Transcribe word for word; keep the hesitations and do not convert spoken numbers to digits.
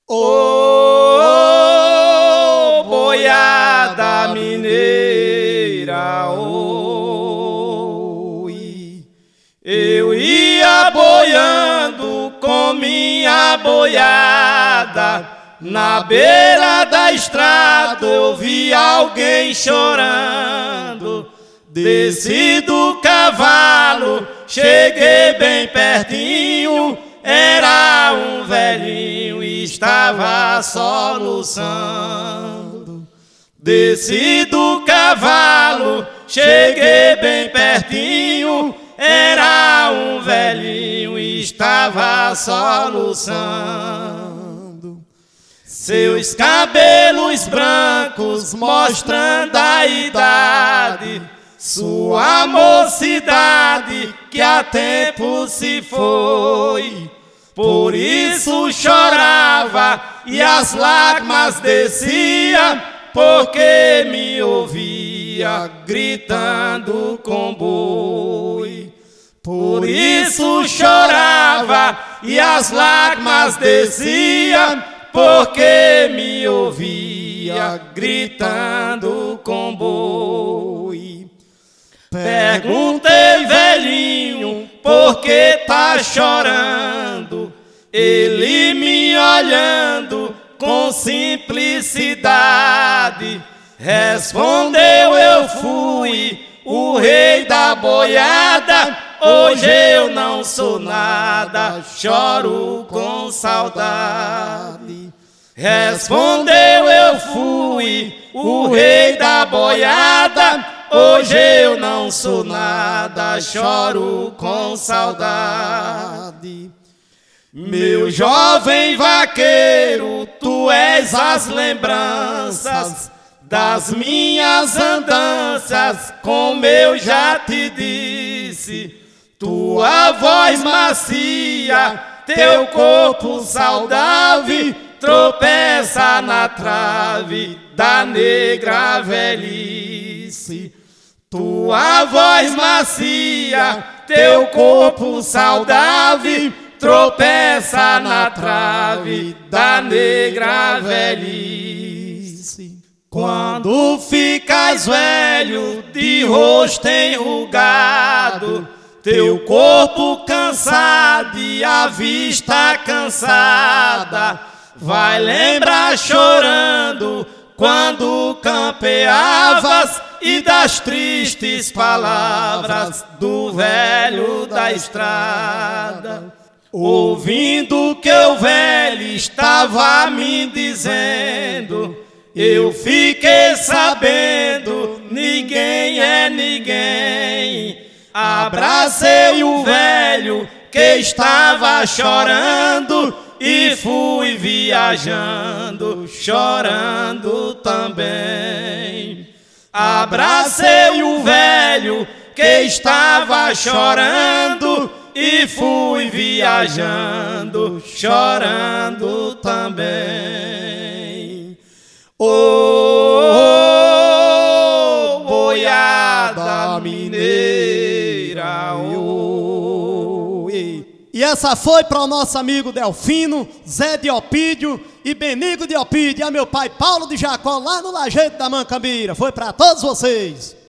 Ô, boiada mineira, oi, eu ia boiando com minha boiada, na beira da estrada eu vi alguém chorando. Desci do cavalo, cheguei bem pertinho, era um velhinho e estava soluçando. Desci do cavalo, cheguei bem pertinho, era um velhinho e estava soluçando. Seus cabelos brancos mostrando a idade, sua mocidade que há tempo se foi. Por isso chorava e as lágrimas desciam, porque me ouvia gritando com boi. Por isso chorava e as lágrimas desciam, porque me ouvia gritando com boi. Perguntei, velhinho, por que tá chorando? Ele me olhando com simplicidade respondeu: eu fui o rei da boiada, hoje eu não sou nada, choro com saudade. Respondeu: eu fui o rei da boiada, hoje eu não sou nada, choro com saudade. Meu jovem vaqueiro, tu és as lembranças das minhas andanças, como eu já te disse. Tua voz macia, teu corpo saudável, tropeça na trave da negra velhice. Tua voz macia, teu corpo saudável, tropeça na trave da negra velhice. Quando ficas velho, de rosto enrugado, teu corpo cansado e a vista cansada, vai lembrar chorando quando campeavas e das tristes palavras do velho da estrada. Ouvindo o que o velho estava me dizendo, eu fiquei sabendo, ninguém é ninguém. Abracei o velho que estava chorando e fui viajando, chorando também. Abracei o velho que estava chorando e fui viajando, chorando também. Ô, boiada mineira, oh. E essa foi para o nosso amigo Delfino, Zé de Opídio e Benigo de Opídio, e a meu pai Paulo de Jacó, lá no Lajeito da Mancambira. Foi para todos vocês.